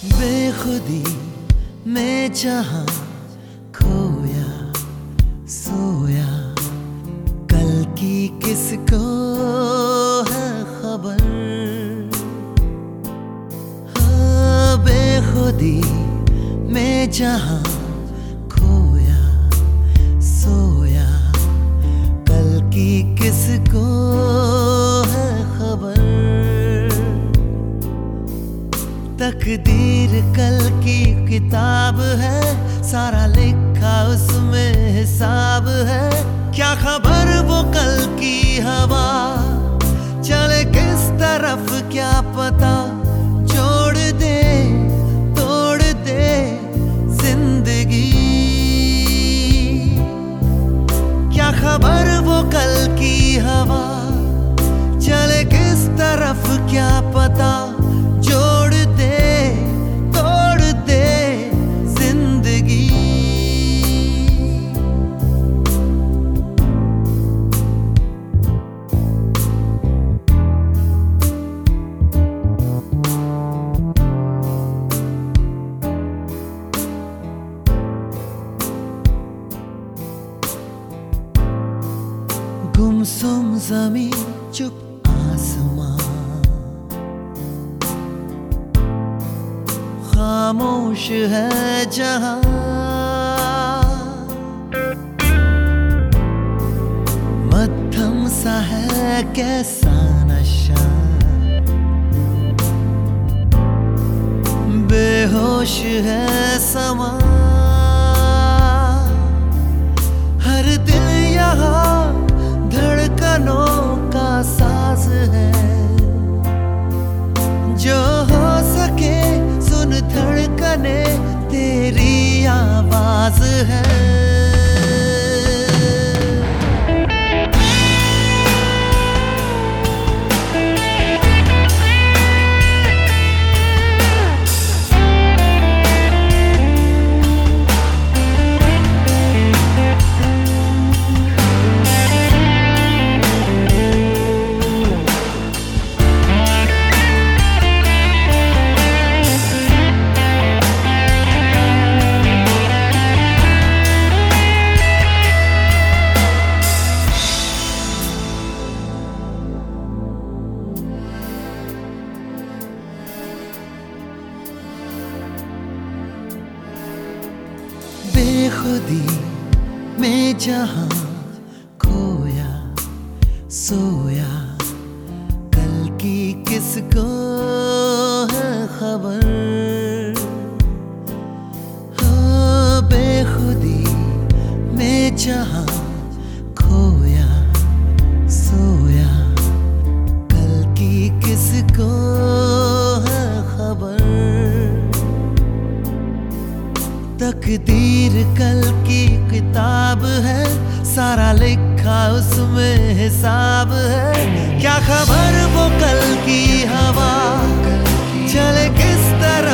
बेखुदी में जहां खोया सोया, कल की किसको है खबर। हाँ, बेखुदी में जहां खोया सोया, कल की किसको है खबर। तकदीर कल की किताब है, सारा लिखा उसमें हिसाब है। क्या खबर वो कल की हवा चले किस तरफ, क्या पता जोड़ दे तोड़ दे जिंदगी। क्या खबर वो कल की हवा चले किस तरफ, क्या पता जोड़ दे तोड़ दे जिंदगी। गुमसुम ज़मीं चुप आसमां, खामोश है जहां। मध्यम सा है कैसा नशा, बेहोश है समा। हर दिल यहाँ धड़कनों का साज है, जो हो सके सुन धड़कने तेरी आवाज है। बेखुदी में जहां खोया सोया, कल की किसको है खबर। हाँ, बेखुदी में जहां खोया सोया, कल की किसको है खबर। तकदीर कल की किताब है, सारा लिखा उसमें हिसाब है। क्या खबर वो कल की हवा चले किस तरह,